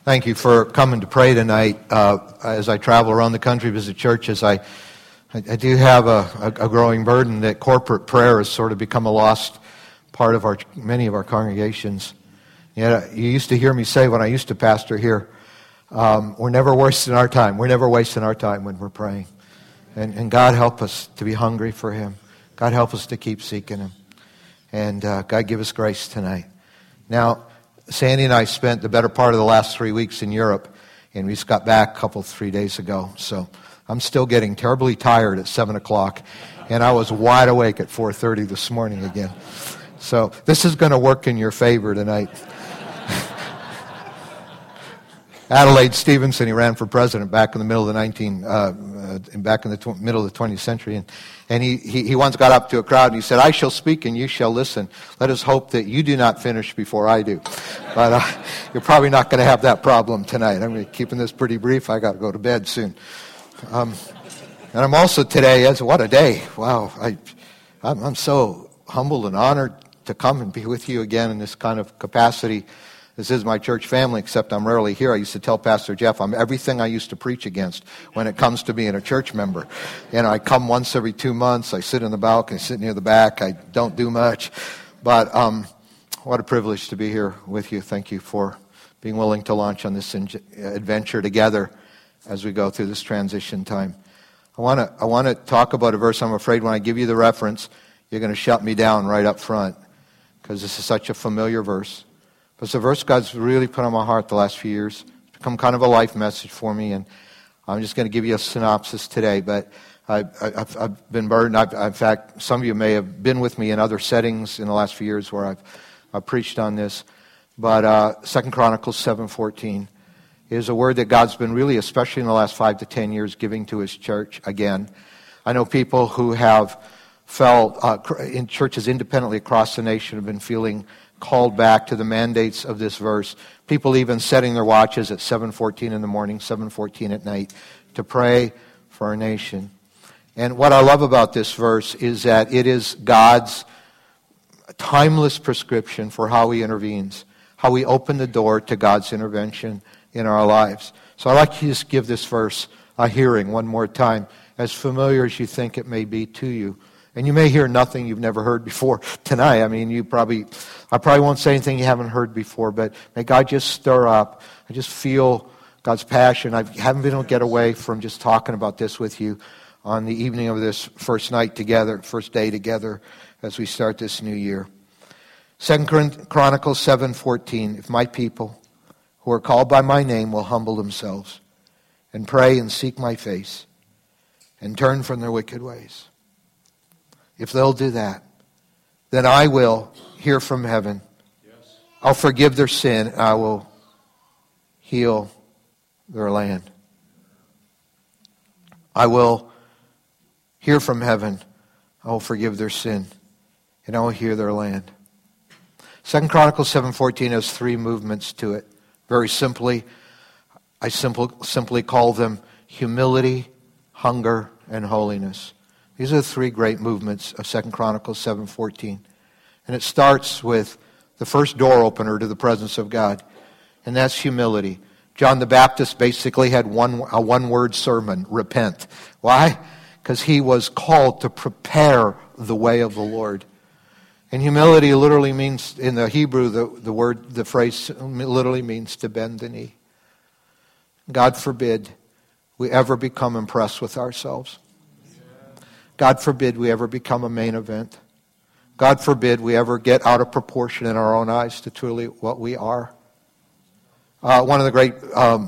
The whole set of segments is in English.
Thank you for coming to pray tonight. As I travel around the country, visit churches, I do have a growing burden that corporate prayer has sort of become a lost part of many of our congregations. You used to hear me say when I used to pastor here, we're never wasting our time. We're never wasting our time when we're praying. And God help us to be hungry for Him. God help us to keep seeking Him. And God give us grace tonight. Now, Sandy and I spent the better part of the last 3 weeks in Europe, and we just got back 3 days ago. So I'm still getting terribly tired at 7 o'clock, and I was wide awake at 4:30 this morning again. So this is going to work in your favor tonight. Adelaide Stevenson, he ran for president back in the middle of the middle of the 20th century, and he once got up to a crowd and he said, "I shall speak and you shall listen. Let us hope that you do not finish before I do." But you're probably not going to have that problem tonight. I'm keeping this pretty brief. I got to go to bed soon. And I'm also today, what a day! Wow, I'm so humbled and honored to come and be with you again in this kind of capacity. This is my church family, except I'm rarely here. I used to tell Pastor Jeff I'm everything I used to preach against when it comes to being a church member. And I come once every 2 months. I sit in the balcony, sit near the back. I don't do much. But what a privilege to be here with you. Thank you for being willing to launch on this adventure together as we go through this transition time. I want to talk about a verse. I'm afraid when I give you the reference, you're going to shut me down right up front because this is such a familiar verse. But it's a verse God's really put on my heart the last few years. It's become kind of a life message for me, and I'm just going to give you a synopsis today. But I've been burdened. In fact, some of you may have been with me in other settings in the last few years where I've preached on this. But 2 Chronicles 7:14 is a word that God's been really, especially in the last 5 to 10 years, giving to His church again. I know people who have felt in churches independently across the nation have been feeling called back to the mandates of this verse. People even setting their watches at 7:14 in the morning, 7:14 at night to pray for our nation. And what I love about this verse is that it is God's timeless prescription for how He intervenes, how we open the door to God's intervention in our lives. So I'd like to just give this verse a hearing one more time, as familiar as you think it may be to you. And you may hear nothing you've never heard before tonight. I mean, I probably won't say anything you haven't heard before, but may God just stir up. I just feel God's passion. I haven't been able to get away from just talking about this with you on the evening of this first day together as we start this new year. 2 Chronicles 7:14, if my people who are called by my name will humble themselves and pray and seek my face and turn from their wicked ways. If they'll do that, then I will hear from heaven. Yes. I'll forgive their sin, and I will heal their land. I will hear from heaven. I will forgive their sin, and I will heal their land. 2 Chronicles 7:14 has 3 movements to it. Very simply, I simply call them humility, hunger, and holiness. These are the 3 great movements of 2 Chronicles 7:14. And it starts with the first door opener to the presence of God, and that's humility. John the Baptist basically had a one-word sermon, repent. Why? Because he was called to prepare the way of the Lord. And humility literally means, in the Hebrew, the phrase literally means to bend the knee. God forbid we ever become impressed with ourselves. God forbid we ever become a main event. God forbid we ever get out of proportion in our own eyes to truly what we are. One of the great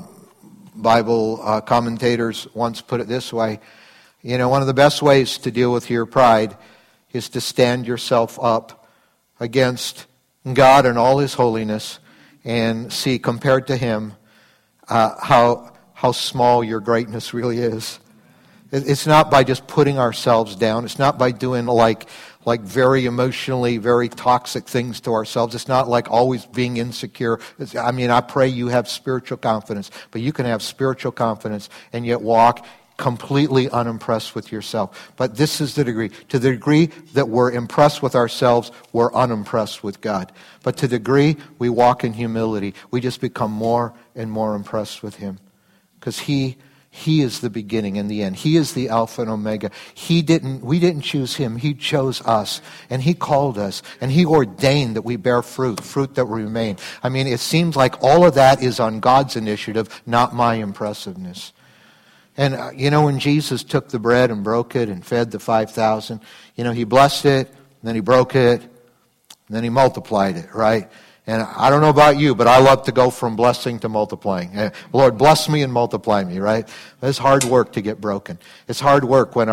Bible commentators once put it this way. One of the best ways to deal with your pride is to stand yourself up against God and all His holiness and see, compared to Him, how small your greatness really is. It's not by just putting ourselves down. It's not by doing like very emotionally, very toxic things to ourselves. It's not like always being insecure. I pray you have spiritual confidence, but you can have spiritual confidence and yet walk completely unimpressed with yourself. But this is the degree. To the degree that we're impressed with ourselves, we're unimpressed with God. But to the degree we walk in humility, we just become more and more impressed with him. Because he is the beginning and the end. He is the Alpha and Omega. We didn't choose him. He chose us. And he called us. And he ordained that we bear fruit that will remain. I mean, it seems like all of that is on God's initiative, not my impressiveness. And, when Jesus took the bread and broke it and fed the 5,000, he blessed it, and then he broke it, and then he multiplied it, right? And I don't know about you, but I love to go from blessing to multiplying. Lord, bless me and multiply me, right? It's hard work to get broken. It's hard work when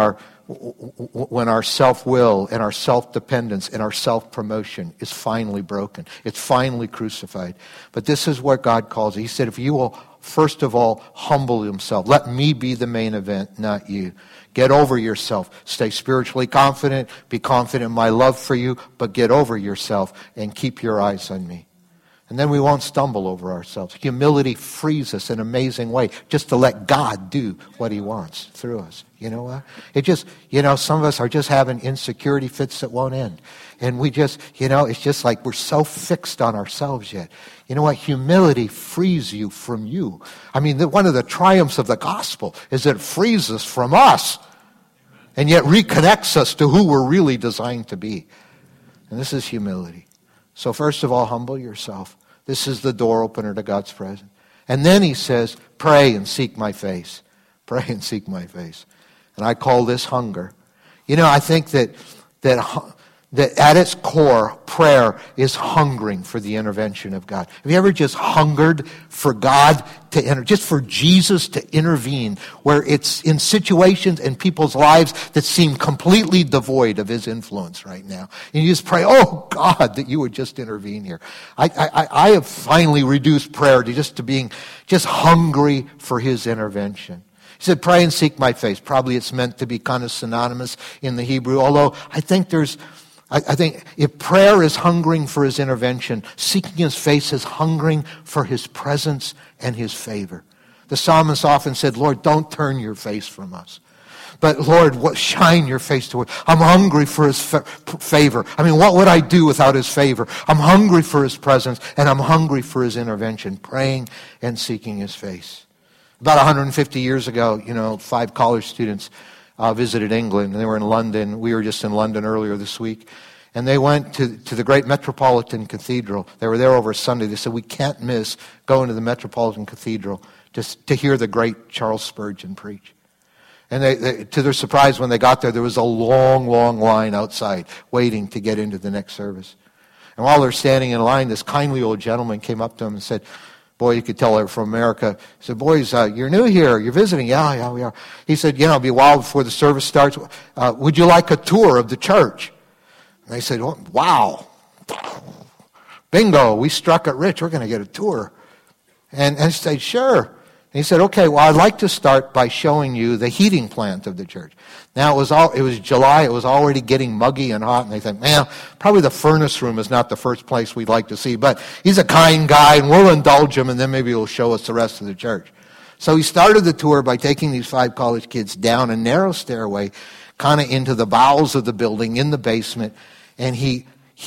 our self-will and our self-dependence and our self-promotion is finally broken. It's finally crucified. But this is what God calls it. He said, if you will first of all humble himself, let me be the main event, not you. Get over yourself. Stay spiritually confident. Be confident in my love for you, but get over yourself and keep your eyes on me. And then we won't stumble over ourselves. Humility frees us in an amazing way just to let God do what he wants through us. You know what? It just, some of us are just having insecurity fits that won't end. And we just, it's just like we're so fixed on ourselves yet. You know what? Humility frees you from you. I mean, one of the triumphs of the gospel is that it frees us from us and yet reconnects us to who we're really designed to be. And this is humility. So first of all, humble yourself. This is the door opener to God's presence. And then he says, pray and seek my face. Pray and seek my face. And I call this hunger. I think that at its core, prayer is hungering for the intervention of God. Have you ever just hungered for God to enter, just for Jesus to intervene, where it's in situations and people's lives that seem completely devoid of his influence right now? And you just pray, oh God, that you would just intervene here. I have finally reduced prayer to being just hungry for his intervention. He said, pray and seek my face. Probably it's meant to be kind of synonymous in the Hebrew, although I think if prayer is hungering for his intervention, seeking his face is hungering for his presence and his favor. The psalmist often said, Lord, don't turn your face from us. But Lord, shine your face toward. I'm hungry for his favor. I mean, what would I do without his favor? I'm hungry for his presence, and I'm hungry for his intervention, praying and seeking his face. About 150 years ago, 5 college students visited England, and they were in London. We were just in London earlier this week. And they went to the great Metropolitan Cathedral. They were there over Sunday. They said, we can't miss going to the Metropolitan Cathedral just to hear the great Charles Spurgeon preach. And they, to their surprise, when they got there was a long, long line outside waiting to get into the next service. And while they're standing in line, this kindly old gentleman came up to them and said, boy, you could tell they were from America. He said, boys, you're new here. You're visiting. Yeah, we are. He said, it'll be a while before the service starts. Would you like a tour of the church? And they said, oh, wow. Bingo, we struck it rich. We're going to get a tour. And he said, sure. And he said, okay, well, I'd like to start by showing you the heating plant of the church. Now, it was July. It was already getting muggy and hot. And they think, man, probably the furnace room is not the first place we'd like to see. But he's a kind guy, and we'll indulge him, and then maybe he'll show us the rest of the church. So he started the tour by taking these 5 college kids down a narrow stairway, kind of into the bowels of the building, in the basement. And he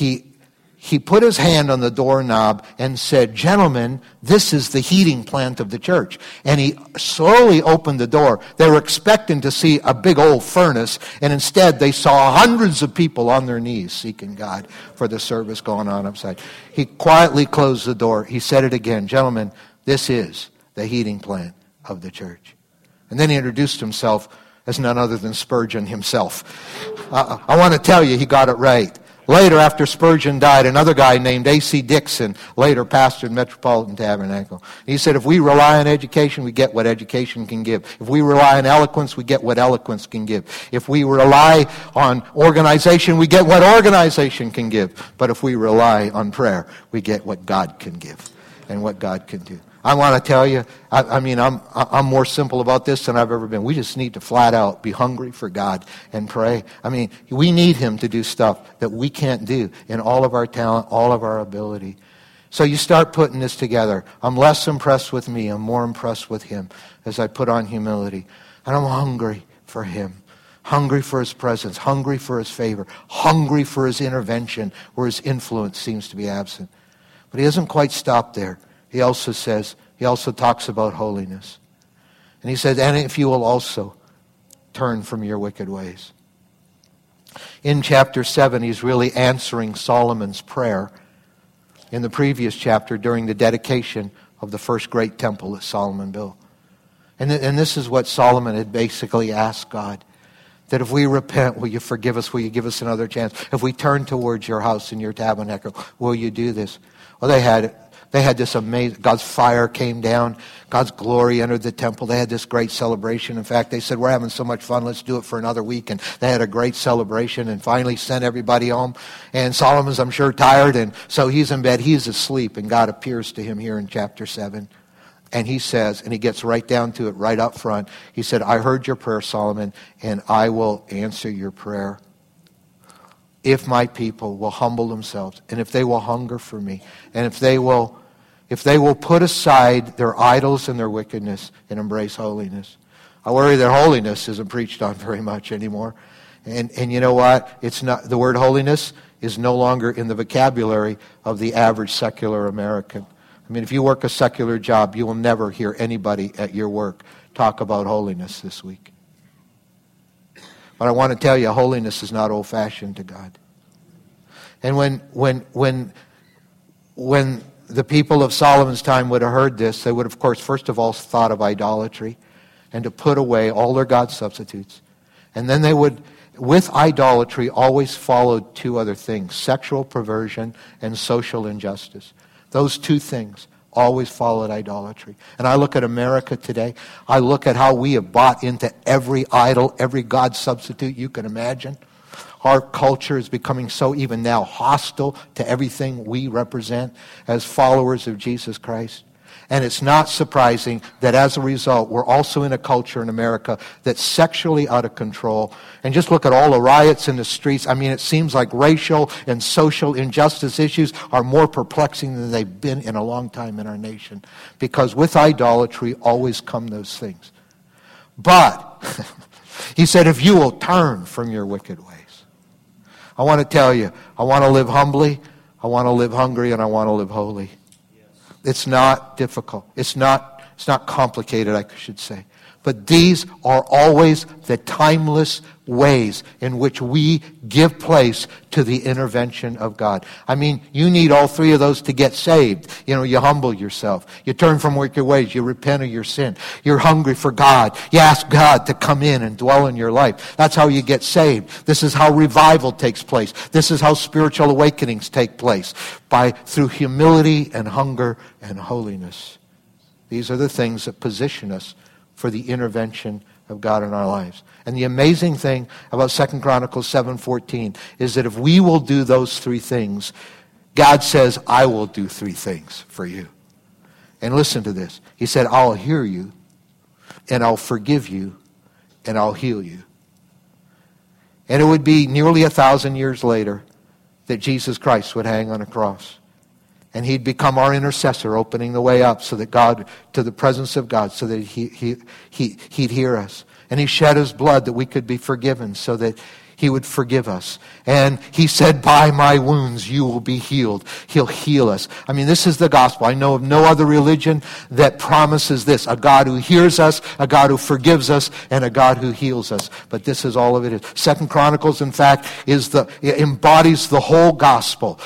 put his hand on the doorknob and said, gentlemen, this is the heating plant of the church. And he slowly opened the door. They were expecting to see a big old furnace, and instead they saw hundreds of people on their knees seeking God for the service going on outside. He quietly closed the door. He said it again, gentlemen, this is the heating plant of the church. And then he introduced himself as none other than Spurgeon himself. I want to tell you, he got it right. Later, after Spurgeon died, another guy named A.C. Dixon later pastored Metropolitan Tabernacle. He said, if we rely on education, we get what education can give. If we rely on eloquence, we get what eloquence can give. If we rely on organization, we get what organization can give. But if we rely on prayer, we get what God can give and what God can do. I want to tell you, I'm more simple about this than I've ever been. We just need to flat out be hungry for God and pray. We need him to do stuff that we can't do in all of our talent, all of our ability. So you start putting this together. I'm less impressed with me. I'm more impressed with him as I put on humility. And I'm hungry for him. Hungry for his presence. Hungry for his favor. Hungry for his intervention where his influence seems to be absent. But he doesn't quite stop there. He also talks about holiness. And he says, and if you will also turn from your wicked ways. In chapter 7, he's really answering Solomon's prayer in the previous chapter during the dedication of the first great temple that Solomon built. And this is what Solomon had basically asked God. That if we repent, will you forgive us? Will you give us another chance? If we turn towards your house and your tabernacle, will you do this? Well, they had this amazing, God's fire came down. God's glory entered the temple. They had this great celebration. In fact, they said, we're having so much fun, let's do it for another week. And they had a great celebration and finally sent everybody home. And Solomon's, I'm sure, tired. And so he's in bed. He's asleep. And God appears to him here in chapter 7. And he says, and he gets right down to it right up front. He said, I heard your prayer, Solomon, and I will answer your prayer. If my people will humble themselves, and if they will hunger for me, and if they will put aside their idols and their wickedness and embrace holiness. I worry that holiness isn't preached on very much anymore. And you know what? It's not, the word holiness is no longer in the vocabulary of the average secular American. I mean, if you work a secular job, you will never hear anybody at your work talk about holiness this week. But I want to tell you, holiness is not old-fashioned to God. And when the people of Solomon's time would have heard this, they would, of course, first of all, thought of idolatry and to put away all their God substitutes. And then they would, with idolatry, always followed two other things, sexual perversion and social injustice. Those two things always followed idolatry. And I look at America today. I look at how we have bought into every idol, every God substitute you can imagine. Our culture is becoming so even now hostile to everything we represent as followers of Jesus Christ. And it's not surprising that as a result, we're also in a culture in America that's sexually out of control. And just look at all the riots in the streets. I mean, it seems like racial and social injustice issues are more perplexing than they've been in a long time in our nation. Because with idolatry always come those things. But, he said, if you will turn from your wicked ways. I want to tell you, I want to live humbly, I want to live hungry, and I want to live holy. It's not difficult. It's not complicated, I should say. But these are always the timeless ways in which we give place to the intervention of God. I mean, you need all three of those to get saved. You know, you humble yourself. You turn from wicked ways. You repent of your sin. You're hungry for God. You ask God to come in and dwell in your life. That's how you get saved. This is how revival takes place. This is how spiritual awakenings take place. Through humility and hunger and holiness. These are the things that position us for the intervention of God in our lives. And the amazing thing about 2 Chronicles 7:14 is that if we will do those three things, God says, I will do three things for you. And listen to this. He said, I'll hear you, and I'll forgive you, and I'll heal you. And it would be nearly 1,000 years later that Jesus Christ would hang on a cross. And he'd become our intercessor, opening the way up so that God, to the presence of God, so that he'd hear us. And he shed his blood that we could be forgiven, so that he would forgive us. And he said, by my wounds you will be healed. He'll heal us. I mean, this is the gospel. I know of no other religion that promises this. A God who hears us, a God who forgives us, and a God who heals us. But this is all of it. 2 Chronicles, in fact, embodies the whole gospel.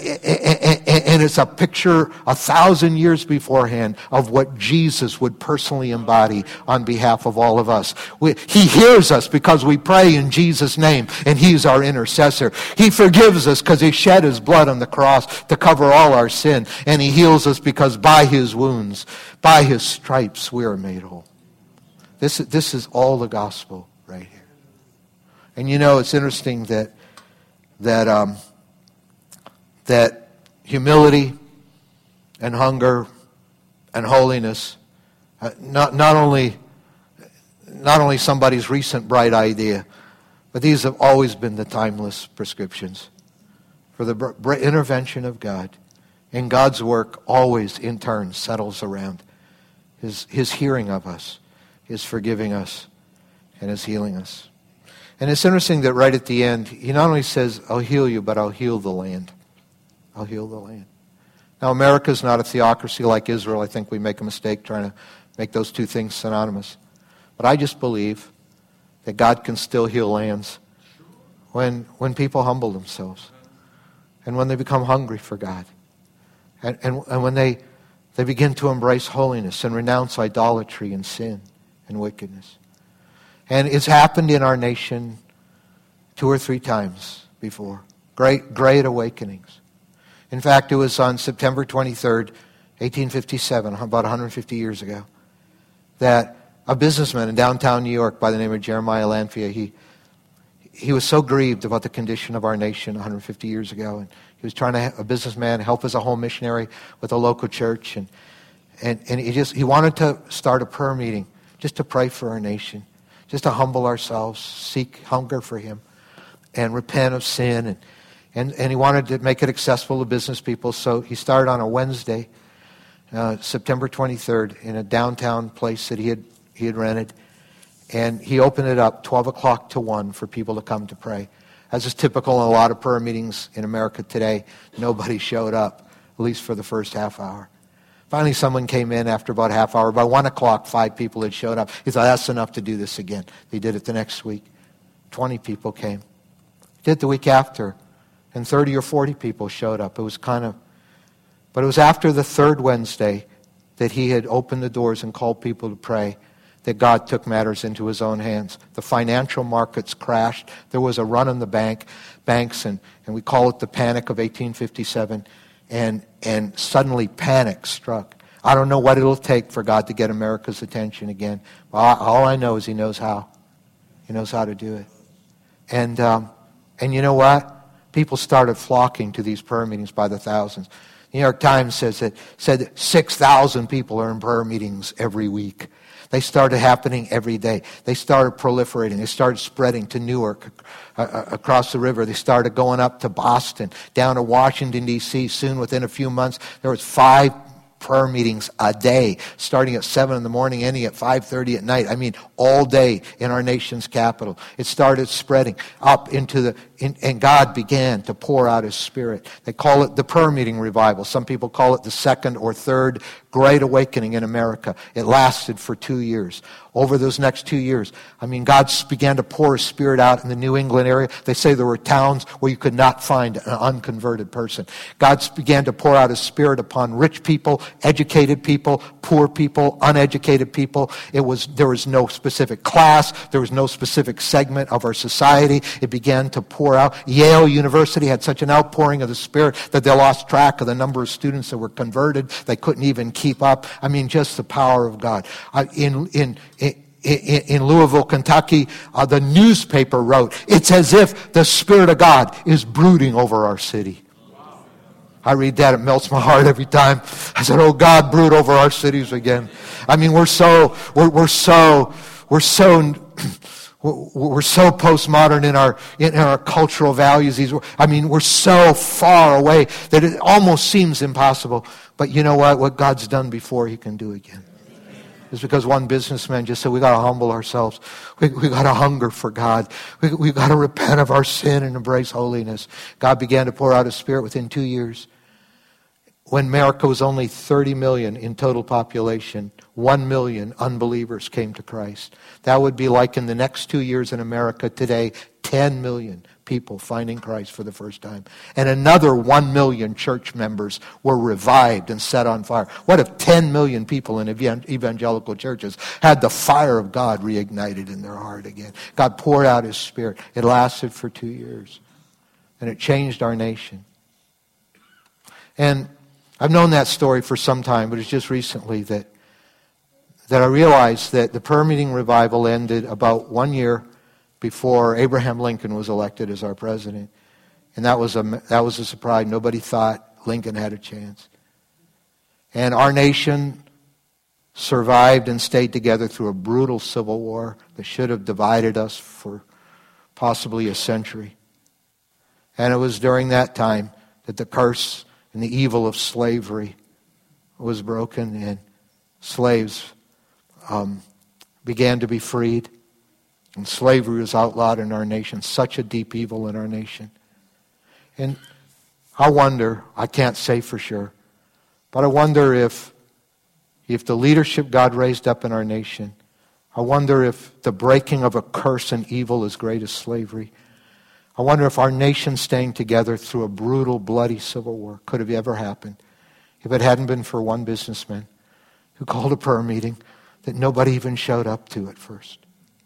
And it's a picture 1,000 years beforehand of what Jesus would personally embody on behalf of all of us. He hears us because we pray in Jesus' name, and he's our intercessor. He forgives us because he shed his blood on the cross to cover all our sin, and he heals us because by his wounds, by his stripes, we are made whole. This is all the gospel right here. And you know, it's interesting that humility and hunger and holiness, not only somebody's recent bright idea, but these have always been the timeless prescriptions for the intervention of God. And God's work always, in turn, settles around His hearing of us, His forgiving us, and is healing us. And it's interesting that right at the end, he not only says, I'll heal you, but I'll heal the land. I'll heal the land. Now, America's not a theocracy like Israel. I think we make a mistake trying to make those two things synonymous. But I just believe that God can still heal lands when people humble themselves and when they become hungry for God and when they begin to embrace holiness and renounce idolatry and sin and wickedness. And it's happened in our nation 2 or 3 times before. Great awakenings. In fact, it was on September 23rd, 1857, about 150 years ago, that a businessman in downtown New York by the name of Jeremiah Lanphier, he was so grieved about the condition of our nation 150 years ago. And he was trying to, a businessman, help as a home missionary with a local church. And he wanted to start a prayer meeting just to pray for our nation, just to humble ourselves, seek hunger for him, and repent of sin. And he wanted to make it accessible to business people. So he started on a Wednesday, September 23rd, in a downtown place that he had rented. And he opened it up 12 o'clock to 1 for people to come to pray. As is typical in a lot of prayer meetings in America today, nobody showed up, at least for the first half hour. Finally, someone came in after about a half hour. By 1 o'clock, 5 people had showed up. He thought, that's enough to do this again. They did it the next week. 20 people came. He did it the week after, and 30 or 40 people showed up. But it was after the third Wednesday that he had opened the doors and called people to pray that God took matters into his own hands. The financial markets crashed. There was a run on the banks, and we call it the Panic of 1857. And suddenly panic struck. I don't know what it'll take for God to get America's attention again. All I know is he knows how. He knows how to do it. And you know what? People started flocking to these prayer meetings by the thousands. The New York Times said that 6,000 people are in prayer meetings every week. They started happening every day. They started proliferating. They started spreading to Newark, across the river. They started going up to Boston, down to Washington, D.C. Soon, within a few months, there was 5 prayer meetings a day, starting at 7 in the morning, ending at 5:30 at night. I mean, all day in our nation's capital. It started spreading up into and God began to pour out his Spirit. They call it the prayer meeting revival. Some people call it the second or third Great Awakening in America. It lasted for 2 years. Over those next 2 years, I mean, God began to pour his Spirit out in the New England area. They say there were towns where you could not find an unconverted person. God began to pour out his Spirit upon rich people, educated people, poor people, uneducated people. There was no specific class. There was no specific segment of our society. It began to pour out. Yale University had such an outpouring of the Spirit that they lost track of the number of students that were converted. They couldn't even keep up. I mean, just the power of God. In Louisville, Kentucky, the newspaper wrote, it's as if the Spirit of God is brooding over our city. I read that, it melts my heart every time. I said, oh God, brood over our cities again. I mean, we're so postmodern in our cultural values. We're so far away that it almost seems impossible. But you know what? What God's done before, he can do again. It's because one businessman just said, we got to humble ourselves. We got to hunger for God. We got to repent of our sin and embrace holiness. God began to pour out his Spirit within 2 years. When America was only 30 million in total population, 1 million unbelievers came to Christ. That would be like in the next 2 years in America today, 10 million people finding Christ for the first time. And another 1 million church members were revived and set on fire. What if 10 million people in evangelical churches had the fire of God reignited in their heart again? God poured out his Spirit. It lasted for 2 years. And it changed our nation. And I've known that story for some time, but it's just recently that I realized that the prayer meeting revival ended about 1 year before Abraham Lincoln was elected as our president. And that was a surprise. Nobody thought Lincoln had a chance. And our nation survived and stayed together through a brutal civil war that should have divided us for possibly a century. And it was during that time that the curse and the evil of slavery was broken, and slaves began to be freed. And slavery was outlawed in our nation, such a deep evil in our nation. And I wonder, I can't say for sure, but I wonder if the leadership God raised up in our nation, I wonder if the breaking of a curse and evil as great as slavery, I wonder if our nation staying together through a brutal, bloody civil war could have ever happened if it hadn't been for one businessman who called a prayer meeting that nobody even showed up to at first.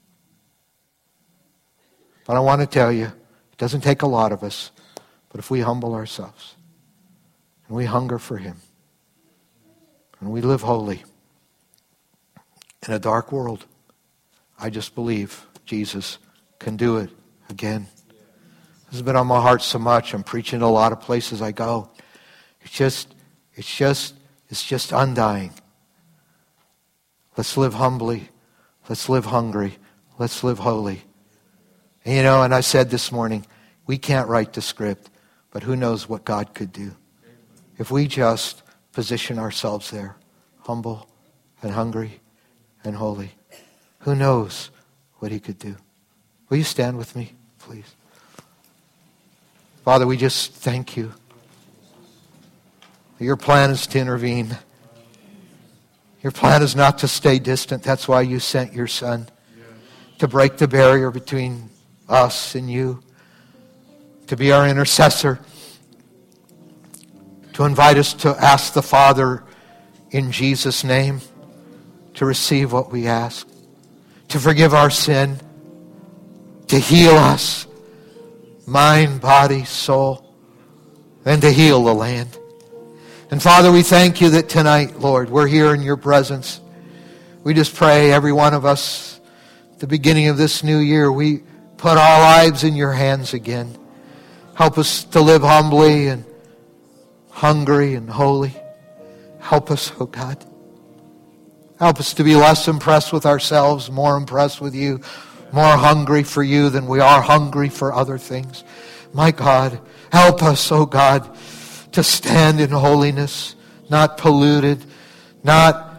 But I want to tell you, it doesn't take a lot of us, but if we humble ourselves and we hunger for Him and we live holy in a dark world, I just believe Jesus can do it again. This has been on my heart so much. I'm preaching to a lot of places I go. It's just undying. Let's live humbly. Let's live hungry. Let's live holy. And and I said this morning, we can't write the script, but who knows what God could do if we just position ourselves there, humble and hungry and holy. Who knows what He could do? Will you stand with me, please? Father, we just thank You. Your plan is to intervene. Your plan is not to stay distant. That's why You sent Your Son, to break the barrier between us and You, to be our intercessor, to invite us to ask the Father in Jesus' name to receive what we ask, to forgive our sin, to heal us, mind, body, soul, and to heal the land. And Father, we thank You that tonight, Lord, we're here in Your presence. We just pray, every one of us, at the beginning of this new year, we put our lives in Your hands again. Help us to live humbly and hungry and holy. Help us, oh God. Help us to be less impressed with ourselves, more impressed with You, more hungry for You than we are hungry for other things. My God, help us, oh God, to stand in holiness, not polluted, not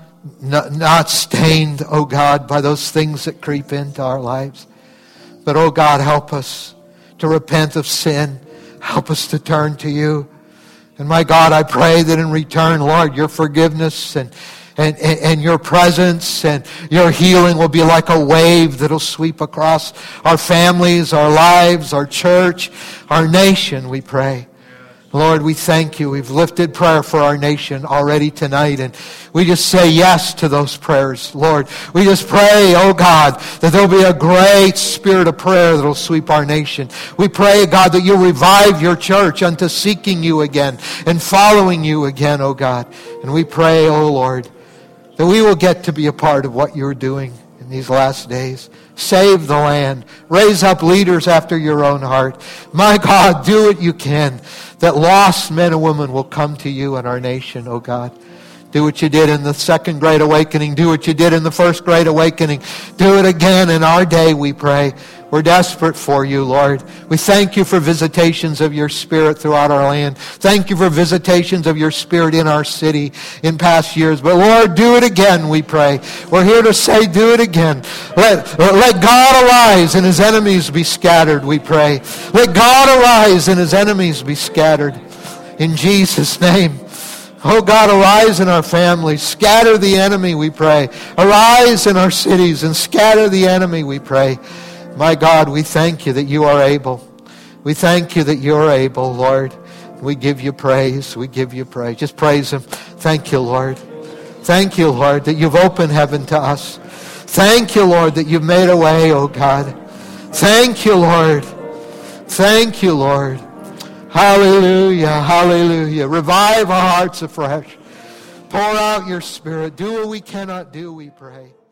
stained, oh God, by those things that creep into our lives. But, oh God, help us to repent of sin. Help us to turn to You. And my God, I pray that in return, Lord, Your forgiveness and Your presence and Your healing will be like a wave that'll sweep across our families, our lives, our church, our nation, we pray. Lord, we thank You. We've lifted prayer for our nation already tonight, and we just say yes to those prayers. Lord, we just pray, oh God, that there'll be a great spirit of prayer that'll sweep our nation. We pray, God, that You'll revive Your church unto seeking You again and following You again, oh God. And we pray, oh Lord, that we will get to be a part of what You're doing in these last days. Save the land. Raise up leaders after Your own heart. My God, do what You can, that lost men and women will come to You in our nation, oh God. Do what You did in the Second Great Awakening. Do what You did in the First Great Awakening. Do it again in our day, we pray. We're desperate for You, Lord. We thank You for visitations of Your Spirit throughout our land. Thank You for visitations of Your Spirit in our city in past years. But Lord, do it again, we pray. We're here to say, do it again. Let God arise and His enemies be scattered, we pray. Let God arise and His enemies be scattered. In Jesus' name. Oh God, arise in our families. Scatter the enemy, we pray. Arise in our cities and scatter the enemy, we pray. My God, we thank You that You are able. We thank You that You're able, Lord. We give You praise. We give You praise. Just praise Him. Thank You, Lord. Thank You, Lord, that You've opened heaven to us. Thank You, Lord, that You've made a way, oh God. Thank You, Lord. Thank You, Lord. Hallelujah, hallelujah. Revive our hearts afresh. Pour out Your Spirit. Do what we cannot do, we pray.